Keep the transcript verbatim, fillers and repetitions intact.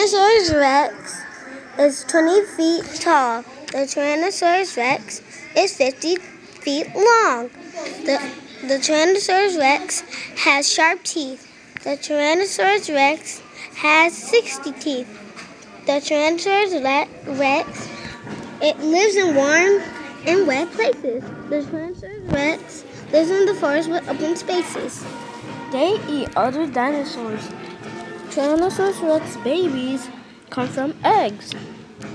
Tyrannosaurus rex is twenty feet tall. The Tyrannosaurus rex is fifty feet long. The, the Tyrannosaurus rex has sharp teeth. The Tyrannosaurus rex has sixty teeth. The Tyrannosaurus rex, it lives in warm and wet places. The Tyrannosaurus rex lives in the forest with open spaces. They eat other dinosaurs. Tyrannosaurus rex babies come from eggs.